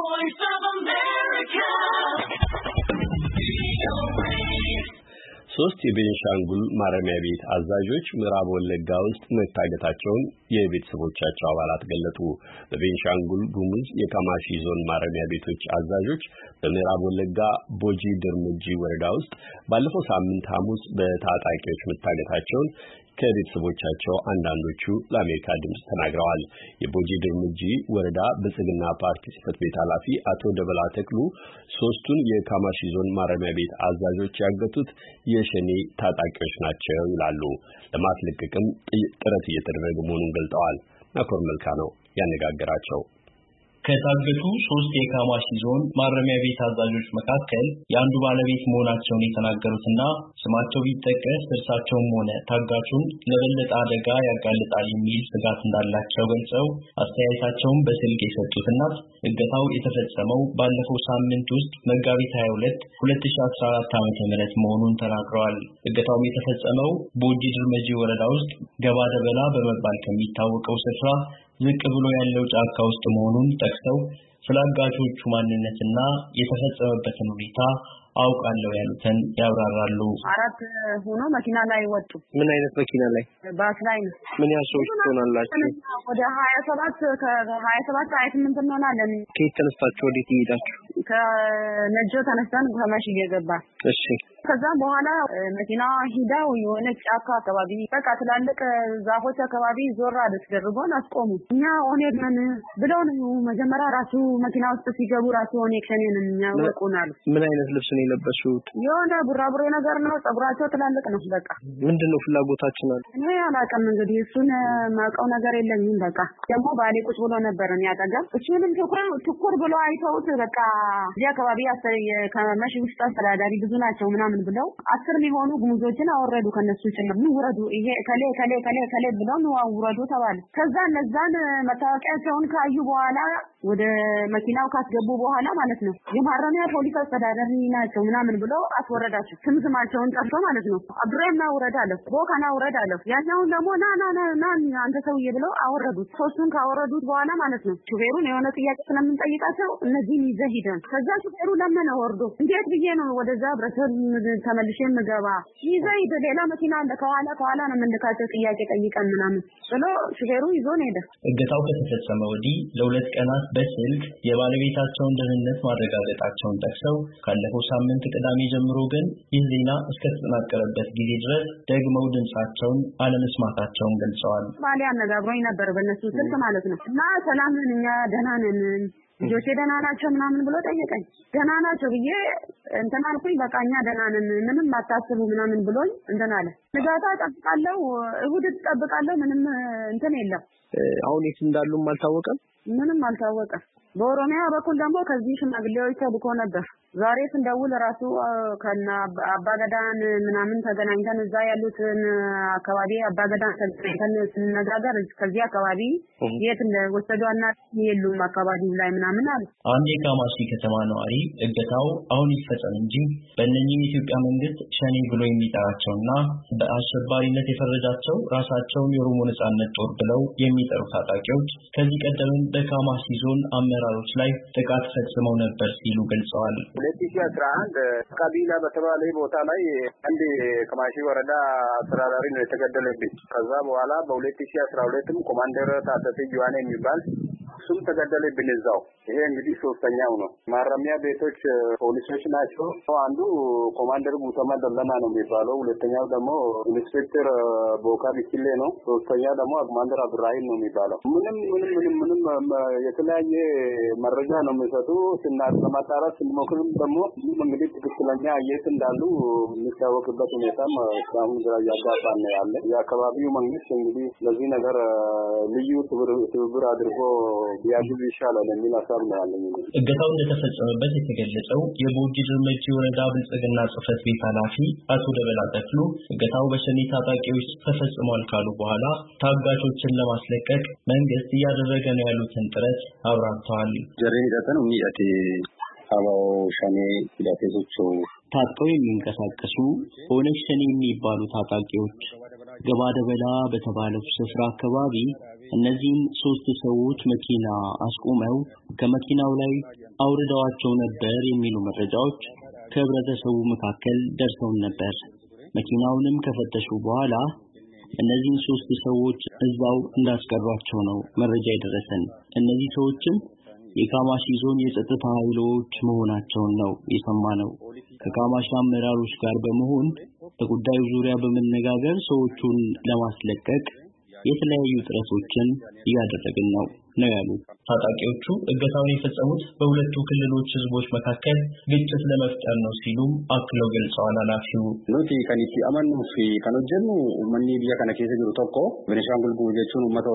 voice of America. ሶስት የቤንሻንጉል ማረሚያ ቤት አዛዦች ምዕራብ ወለጋ ውስጥ መታገታቸውን የቤተሰቦቻቸው አባላት ገለጡ። በቤንሻንጉል ጉሙዝ የካማሺ ዞን ማረሚያ ቤቶች አዛዦች በምዕራብ ወለጋ ቦጂ ድርምጂ ወረዳ ውስጥ ባለፈው ሳምንት ሐሙስ በታጣቂዎች መታገታቸውን ከቤተሰቦቻቸው አንዳንዶቹ ለአሜሪካ ድምጽ ተናግረዋል። የቦጂ ድርምጂ ወረዳ ብልጽግና ፓርቲ ጽሕፈት ቤት ኃላፊ አቶ ደበላ ተክሉ ሶስቱን የካማሺ ዞን ማረሚያ ቤት አዛዦች ያገቱት የሸኔ ታጣቂዎች ናቸው ይላሉ። ለማስለቀቅም ጥረት እየተደረገ መሆኑን ገልጸዋል። ናኮር መልካ ነው ያነጋገራቸው። ከታገቱ ሶስት የካማሺ ዞን ማረሚያ ቤት አዛዦች መካከል የአንዱ ባለቤት መሆናቸውን የተናገሩትና ስማቸው ቢጠቀስ እርሳቸውም ሆነ ታጋቹን ለበለጠ አደጋ ያጋልጣል የሚል ስጋት እንዳላቸው ገልጸው አስተያየታቸውን በስልክ የሰጡት እናት እገታው የተፈጸመው ባለፈው ሳምንት ውስጥ መጋቢት 22 2014 ዓ.ም መሆኑን ተናግረዋል። እገታው የተፈጸመው ቦጂ ድርመጂ ወረዳ ውስጥ ገባ ደበላ በመባል ከሚታወቀው ስፍራ ዝቅ ብሎ ያለው ጫካ ውስጥ መሆኑን ጠቅሰው ስለ አጋቾቹ ማንነትና የተፈጸመበትን ሁኔታ አውቃለሁ ያሉትን ያብራራሉ። አራት ሆኖ መኪና ላይ ወጡ። ምን አይነት መኪና ላይ? ባስ ላይ ነው። ምን ያህል ሰዎች ትሆናላችሁ? ወደ 28 እንሆናለን። ከየት ተነስታችሁ ወዴት ይሄዳችሁ? ከነጆ ተነስተን ከማሽ እየገባ። እሺ። ከዛ በኋላ መኪና ሂዳው የሆነ ጫካ አካባቢ በቃ ትላልቅ ዛፎች አካባቢ ዞር አድርገውን አስቆሙ። እኛ ኦኔግ ነን ብለው ነው መጀመሪያ ራሱ መኪና ውስጥ ሲገቡ ራሱ ኦኔግ ነን ያወቁናል። ምን አይነት ልብስ ነው የለበሱት? የሆነ ቡራቡሬ ነገር ነው። ጸጉራቸው ትላልቅ ነው። በቃ ምንድነው ፍላጎታችን አለ? እኔ አላውቅም እንግዲህ እሱን ማውቀው ነገር የለኝም። በቃ ደግሞ ባሌ ቁጭ ብሎ ነበር እኔ አጠገብ። እሱንም ትኩር ብሎ አይተውት በቃ እዚህ አካባቢ ከመሽ ውስጥ አስተዳዳሪ ብዙ ናቸው ምናምን ብለው 10 የሚሆኑ ጉሙዞችን አወረዱ። ከነሱ ጭምር ነው ወረዱ። ይሄ ከሌ ብለው ነው አወረዱ ተባለ። ከዛ እነዛን መታወቂያቸውን ካዩ በኋላ ወደ መኪናው ካስገቡ በኋላ ማለት ነው የማረሚያ ፖሊስ አስተዳዳሪ ናቸው ምናምን ብለው አስወረዳቸው። ስማቸውን ጠርቶ ማለት ነው አብረና ወረዳ አለ ቦካና ወረዳ አለ። ያኛውን ደግሞ ና አንተ ሰውዬ ብለው አወረዱት። ሶስቱን ካወረዱት በኋላ ማለት ነው ሹፌሩን የሆነ ጥያቄ ስለምንጠይቃቸው እነዚህን ይዘህ ሂደን ከዛ ሹፌሩ ለምን ወርዶ እንዴት ብዬ ነው ወደዛ ብረሰብ ተመልሼ ምገባ ይዘህ ሂድ ሌላ መኪና አለ ከኋላ ነው የምንልካቸው ጥያቄ ጠይቀን ምናምን ብሎ ሹፌሩ ይዞን ሄደ። እገታው ከተፈጸመ ወዲህ ለሁለት ቀናት በስልክ የባለቤታቸውን ደህንነት ማረጋገጣቸውን ጠቅሰው ካለፈው ሳምንት ቅዳሜ ጀምሮ ግን ይህ ዜና እስከተጠናቀረበት ጊዜ ድረስ ደግመው ድምጻቸውን አለመስማታቸውን ገልጸዋል። ባሌ አነጋግሮኝ ነበር በእነሱ ስልክ ማለት ነው እና ሰላም ነን እኛ ደህና ነን ልጆቼ ደህና ናቸው ምናምን ብሎ ጠየቀኝ። ደህና ናቸው ብዬ እንትን አልኩኝ። በቃ እኛ ደህና ነን ምንም አታስቡ ምናምን ብሎኝ እንትን አለ። ንጋታ እጠብቃለሁ እሁድ እጠብቃለሁ ምንም እንትን የለም። አሁን የት እንዳሉም አልታወቀም። ምንም አልታወቀም። በኦሮሚያ በኩል ደግሞ ከዚህ ሽማግሌዎች ተልኮ ነበር። ዛሬ ስንደውል ራሱ ከና አባገዳን ምናምን ተገናኝተን እዛ ያሉትን አካባቢ አባገዳን ተገናኝተን ስንነጋገር ከዚህ አካባቢ የት እንደወሰዷና የሉም አካባቢው ላይ ምናምን አለ። አንድ የካማሺ ከተማ ነዋሪ እገታው አሁን ይፈጸም እንጂ በእነኚህ የኢትዮጵያ መንግስት ሸኔ ብሎ የሚጠራቸውና በአሸባሪነት የፈረጃቸው ራሳቸውን የኦሮሞ ነጻነት ጦር ብለው የሚጠሩ ታጣቂዎች ከዚህ ቀደም በካማሺ ዞን አመራሮች ላይ ጥቃት ፈጽመው ነበር ሲሉ ገልጸዋል። 2011 ካቢላ በተባለ ቦታ ላይ አንድ ከማሺ ወረዳ አስተዳዳሪ ነው የተገደለብኝ። ከዛ በኋላ በ2012ም ኮማንደር ታደሰ ጁዋኔ የሚባል እሱም ተገደለብኝ እዛው። ይሄ እንግዲህ ሶስተኛው ነው። ማረሚያ ቤቶች ፖሊሶች ናቸው። አንዱ ኮማንደር ጉተማ ደለማ ነው የሚባለው፣ ሁለተኛው ደግሞ ኢንስፔክተር ቦካ ቢኪሌ ነው፣ ሶስተኛው ደግሞ ኮማንደር አብራሂም ነው የሚባለው። ምንም የተለያየ መረጃ ነው የሚሰጡ። ለማጣራት ስንሞክር ደግሞ እንግዲህ ትክክለኛ የት እንዳሉ የሚታወቅበት ሁኔታም እስካሁን ግራ እያጋባን ነው ያለ። የአካባቢው መንግስት እንግዲህ ለዚህ ነገር ልዩ ትብብር አድርጎ ቢያግዝ ይሻላል የሚል ሀሳብ ነው ያለኝ። እገታው እንደተፈጸመበት የተገለጸው የቦጂ ድርመጂ ወረዳ ብልጽግና ጽሕፈት ቤት ኃላፊ አቶ ደበላ ተክሉ እገታው በሸኔ ታጣቂዎች ተፈጽሟል ካሉ በኋላ ታጋቾችን ለማስለቀቅ መንግስት እያደረገ ነው ያሉትን ጥረት አብራርተዋል። ጀሬን ይደተን የሚያቴ አባው ሸኔ ሂዳቴሶቹ ታጥቀው የሚንቀሳቀሱ ኦነግ ሸኔ የሚባሉ ታጣቂዎች ገባ ደበላ በተባለው ስፍራ አካባቢ እነዚህን ሶስት ሰዎች መኪና አስቆመው ከመኪናው ላይ አውርደዋቸው ነበር የሚሉ መረጃዎች ከህብረተሰቡ መካከል ደርሰውን ነበር። መኪናውንም ከፈተሹ በኋላ እነዚህን 3 ሰዎች እዛው እንዳስቀሯቸው ነው መረጃ የደረሰን። እነዚህ ሰዎችም የካማሺ ዞን የጸጥታ ኃይሎች መሆናቸውን ነው የሰማነው። ከካማሺ አመራሮች ጋር በመሆን በጉዳዩ ዙሪያ በመነጋገር ሰዎቹን ለማስለቀቅ የተለያዩ ጥረቶችን እያደረግን ነው ያሉት። ታጣቂዎቹ እገታውን የፈጸሙት በሁለቱ ክልሎች ህዝቦች መካከል ግጭት ለመፍጠር ነው ሲሉም አክለው ገልጸዋል። ኃላፊው ኑቲ ከኒቲ አማኑፊ ከነጀኑ ማኒ ቢያ ከነከዘ ጅሩ ቶኮ ቤኒሻንጉል ጉሙዞቹን ኡመተ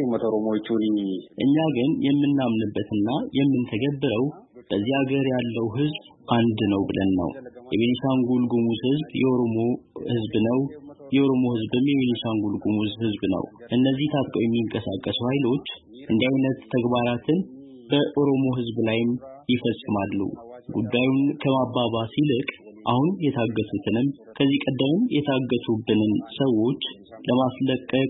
ኦሮሞዎቹን እኛ ግን የምናምንበትና የምንተገብረው በዚህ ሀገር ያለው ህዝብ አንድ ነው ብለን ነው። የቤኒሻንጉል ጉሙዝ ህዝብ የኦሮሞ ህዝብ ነው። የኦሮሞ ህዝብም የቤኒሻንጉል ጉሙዝ ህዝብ ነው። እነዚህ ታጥቀው የሚንቀሳቀሱ ኃይሎች እንዲህ አይነት ተግባራትን በኦሮሞ ህዝብ ላይም ይፈጽማሉ። ጉዳዩን ከማባባስ ይልቅ አሁን የታገቱትንም ከዚህ ቀደም የታገቱብንን ሰዎች ለማስለቀቅ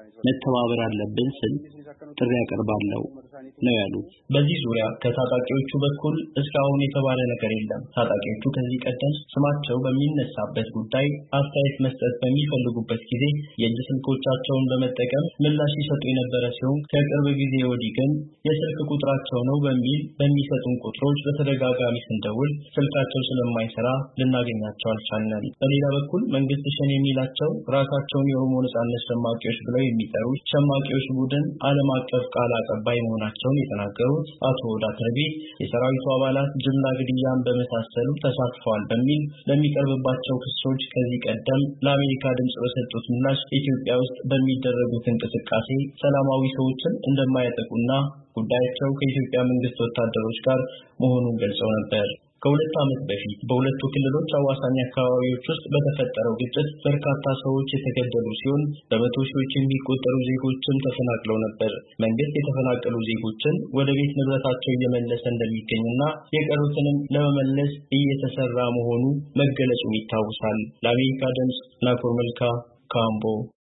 መተባበር አለብን ስል ጥሪ ያቀርባለሁ ነው ያሉት። በዚህ ዙሪያ ከታጣቂዎቹ በኩል እስካሁን የተባለ ነገር የለም። ታጣቂዎቹ ከዚህ ቀደም ስማቸው በሚነሳበት ጉዳይ አስተያየት መስጠት በሚፈልጉበት ጊዜ የእጅ ስልኮቻቸውን በመጠቀም ምላሽ ይሰጡ የነበረ ሲሆን ከቅርብ ጊዜ ወዲህ ግን የስልክ ቁጥራቸው ነው በሚል በሚሰጡን ቁጥሮች በተደጋጋሚ ስንደውል ስልካቸው ስለማይሰራ ልናገኛቸው አልቻልንም። በሌላ በኩል መንግስት ሸኔ የሚላቸው ራሳቸውን የኦሮሞ ነጻነት ሸማቂዎች ብለው የሚጠሩ ሸማቂዎች ቡድን ዓለም አቀፍ ቃል አቀባይ መሆናቸውን የተናገሩት አቶ ዳተርቢ የሰራዊቱ አባላት ጅምላ ግድያን በመሳሰሉ ተሳትፈዋል በሚል ለሚቀርብባቸው ክሶች ከዚህ ቀደም ለአሜሪካ ድምጽ በሰጡት ምላሽ ኢትዮጵያ ውስጥ በሚደረጉት እንቅስቃሴ ሰላማዊ ሰዎችን እንደማያጠቁና ጉዳያቸው ከኢትዮጵያ መንግስት ወታደሮች ጋር መሆኑን ገልጸው ነበር። ከሁለት ዓመት በፊት በሁለቱ ክልሎች አዋሳኝ አካባቢዎች ውስጥ በተፈጠረው ግጭት በርካታ ሰዎች የተገደሉ ሲሆን በመቶ ሺዎች የሚቆጠሩ ዜጎችም ተፈናቅለው ነበር። መንግስት የተፈናቀሉ ዜጎችን ወደ ቤት ንብረታቸው እየመለሰ እንደሚገኝና የቀሩትንም ለመመለስ እየተሰራ መሆኑ መገለጹ ይታወሳል። ለአሜሪካ ድምጽ ናኮር መልካ ካምቦ